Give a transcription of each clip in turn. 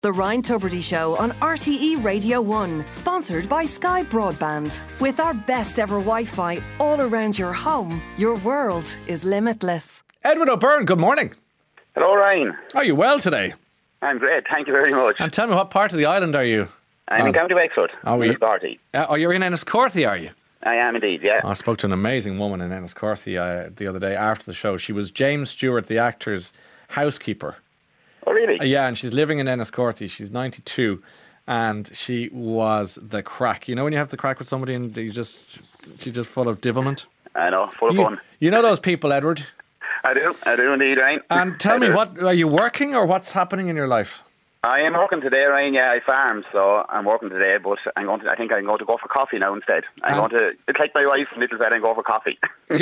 The Ryan Tubridy Show on RTE Radio 1, sponsored by Sky Broadband. With our best ever Wi-Fi all around your home, your world is limitless. Edward O'Byrne, good morning. Hello, Ryan. Are you well today? I'm great, thank you very much. And tell me, what part of the island are you? I'm in County Wexford, Enniscorthy. You're in Enniscorthy, are you? I am indeed, yeah. I spoke to an amazing woman in Enniscorthy the other day after the show. She was James Stewart, the actor's housekeeper. Oh, really? Yeah, and she's living in Enniscorthy. She's 92, and she was the crack. You know when you have the crack with somebody and she's just full of devilment? I know, full of fun. You know those people, Edward? I do indeed, Ryan. And tell me, what are you working or what's happening in your life? I am working today, Ryan. Yeah, I farm, so I'm working today. But I think I'm going to go for coffee now instead. I'm going to take my wife and little fella and go for coffee.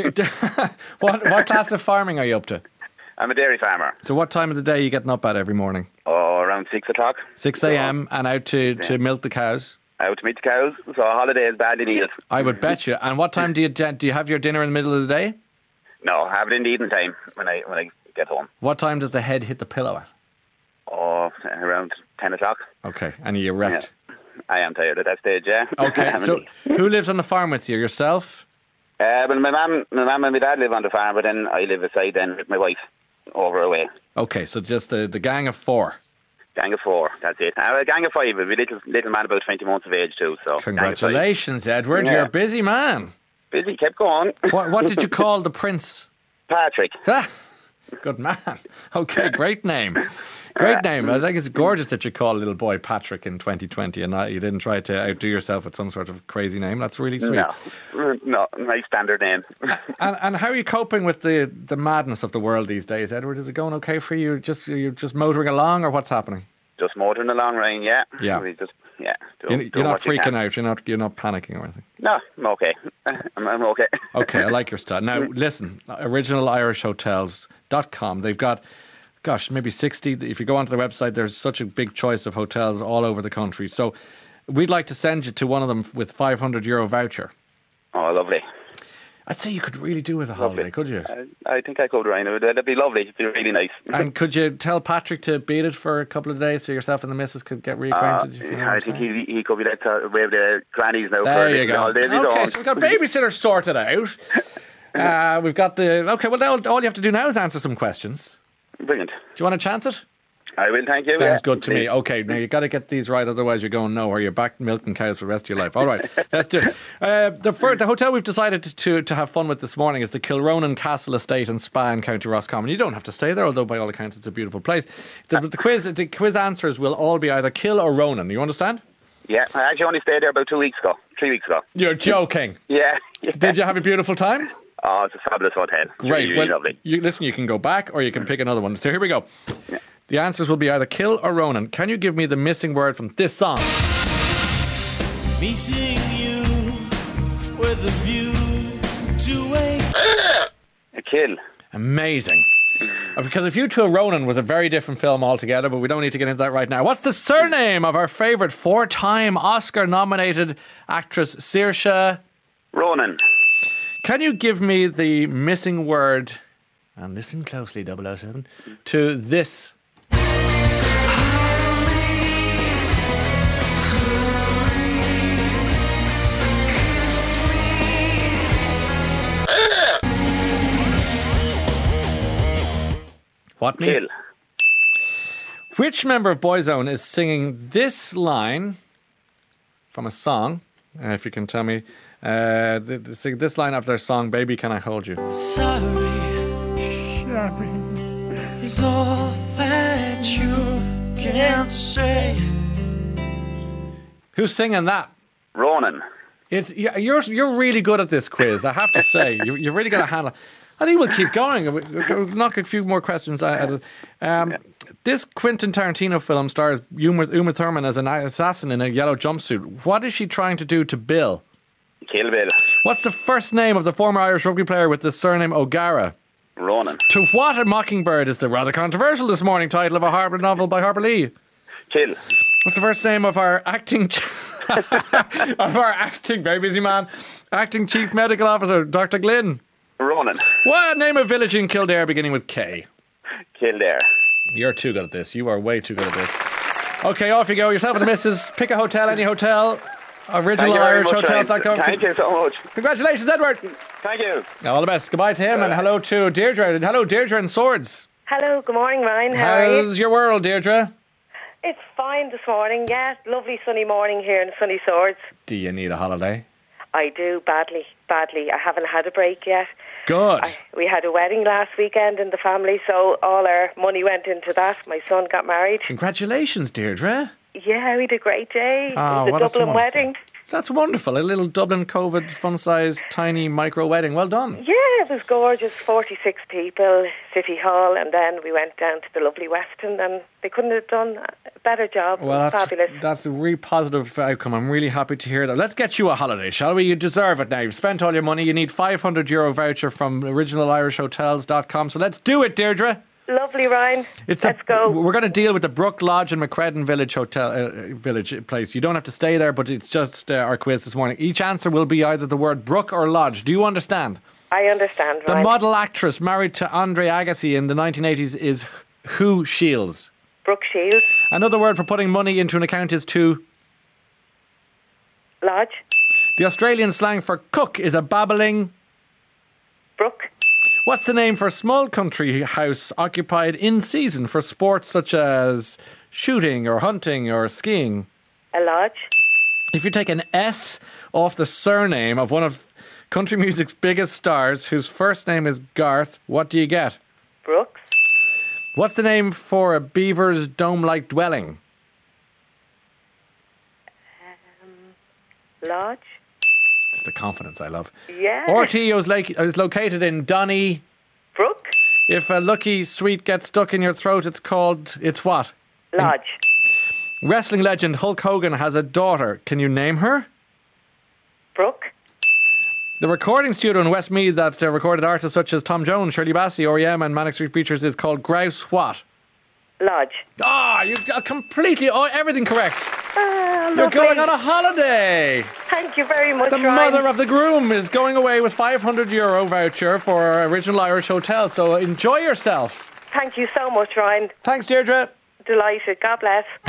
What class of farming are you up to? I'm a dairy farmer. So what time of the day are you getting up at every morning? Oh, around 6 o'clock. 6 a.m. and out to milk the cows? Out to meet the cows. So a holiday is badly needed. I would bet you. And what time do you have your dinner in the middle of the day? No, I have it in the evening time when I get home. What time does the head hit the pillow at? Oh, around 10 o'clock. Okay, and are you wrecked? Yeah. I am tired at that stage, yeah. Okay, so who lives on the farm with you? Yourself? Well, my mum and my dad live on the farm, but then I live aside then with my wife over away. Okay, so just the gang of four. Gang of four, that's it. A gang of five, a little man about 20 months of age too. So congratulations, Edward. Yeah. You're a busy man. Busy, kept going. What did you call the prince? Patrick. Good man. Okay, great name. Great name. I think it's gorgeous that you call little boy Patrick in 2020 and you didn't try to outdo yourself with some sort of crazy name. That's really sweet. No, nice standard name. and how are you coping with the madness of the world these days, Edward? Is it going okay for you? You're just motoring along, or what's happening? Just motoring along, Ryan, yeah. Yeah. You're not freaking out. You're not panicking or anything. No, I'm okay. I'm okay. Okay, I like your style. Now, listen, originalirishhotels.com. They've got, maybe 60. If you go onto the website, there's such a big choice of hotels all over the country. So we'd like to send you to one of them with €500 voucher. Oh, lovely. I'd say you could really do with a holiday, could you? I think I could, Ryan. That'd be lovely. It'd be really nice. And could you tell Patrick to beat it for a couple of days so yourself and the missus could get reacquainted? I think he could be there to wave the grannies now. There you go. Holidays. Okay, so we've got babysitter sorted out. We've got all you have to do now is answer some questions. Brilliant. Do you want to chance it? I will, thank you. Sounds good to me. Okay, now you've got to get these right, otherwise you're going nowhere. You're back milking cows for the rest of your life. All right, let's do it. The hotel we've decided to have fun with this morning is the Kilronan Castle Estate and Spa in County Roscommon. You don't have to stay there, although by all accounts it's a beautiful place. The quiz answers will all be either Kill or Ronan. You understand? Yeah, I actually only stayed there about 3 weeks ago. You're joking. Yeah. Did you have a beautiful time? Oh, it's a fabulous hotel. Great. Really lovely. You can go back or you can pick another one. So here we go. Yeah. The answers will be either Kill or Ronan. Can you give me the missing word from this song? Meeting you with a view to a kill. Amazing. Because If You Two Are Ronan was a very different film altogether, but we don't need to get into that right now. What's the surname of our favourite 4-time Oscar-nominated actress, Saoirse Ronan? Can you give me the missing word, and listen closely, 007, to this? What Kill. Which member of Boyzone is singing this line from a song? If you can tell me, sing this line of their song, "Baby, Can I Hold You?" sorry is all that you can say. Who's singing that? Ronan. You're really good at this quiz, I have to say. You're really going to handle. I think we'll keep going. We'll knock a few more questions out. This Quentin Tarantino film stars Uma Thurman as an assassin in a yellow jumpsuit. What is she trying to do to Bill? Kill Bill. What's the first name of the former Irish rugby player with the surname O'Gara? Ronan. To What a Mockingbird is the rather controversial this morning title of a Harper novel by Harper Lee? Kill. What's the first name of our acting very busy man, acting chief medical officer, Dr. Glynn? Ronan. What name of village in Kildare beginning with K? Kildare. You're too good at this. You are way too good at this. Okay, off you go. Yourself and the missus. Pick a hotel, any hotel. OriginalIrishHotels.com. Thank you so much. Congratulations, Edward. Thank you. All the best. Goodbye to him and hello to Deirdre. And hello, Deirdre in Swords. Hello, good morning, Ryan. How are you? How's your world, Deirdre? It's fine this morning, yeah. Lovely sunny morning here in sunny Swords. Do you need a holiday? I do, badly. I haven't had a break yet. Good. We had a wedding last weekend in the family, so all our money went into that. My son got married. Congratulations, Deirdre. Yeah, we had a great day. Oh, it was a Dublin wonderful wedding. That's wonderful. A little Dublin COVID fun-sized tiny micro wedding. Well done. Yeah, it was gorgeous. 46 people, City Hall, and then we went down to the lovely Weston, and they couldn't have done a better job. Well, it was fabulous. That's a really positive outcome. I'm really happy to hear that. Let's get you a holiday, shall we? You deserve it now. You've spent all your money. You need €500 voucher from OriginalIrishHotels.com. So let's do it, Deirdre. Lovely, Ryan. Let's go. We're going to deal with the Brook Lodge and McCredden Village Hotel Village place. You don't have to stay there, but it's just our quiz this morning. Each answer will be either the word Brook or Lodge. Do you understand? I understand, The Ryan. model actress married to Andre Agassi in the 1980s is who Shields? Brooke Shields. Another word for putting money into an account is to... Lodge. The Australian slang for cook is a babbling... Brooke. What's the name for a small country house occupied in season for sports such as shooting or hunting or skiing? A lodge. If you take an S off the surname of one of country music's biggest stars whose first name is Garth, what do you get? Brooks. What's the name for a beaver's dome-like dwelling? Lodge. It's the confidence I love. Yeah. RTE is located in Donny. Brooke. If a lucky sweet gets stuck in your throat, it's what? Lodge. Wrestling legend Hulk Hogan has a daughter. Can you name her? Brooke. The recording studio in Westmeath that recorded artists such as Tom Jones, Shirley Bassey, R.E.M. and Manic Street Preachers is called Grouse what? Lodge. You completely, everything correct. You're Lovely. going on a holiday. Thank you very much, The Ryan. mother of the groom is going away with €500 voucher for Original Irish Hotel. So enjoy yourself. Thank you so much, Ryan. Thanks, Deirdre. Delighted. God bless.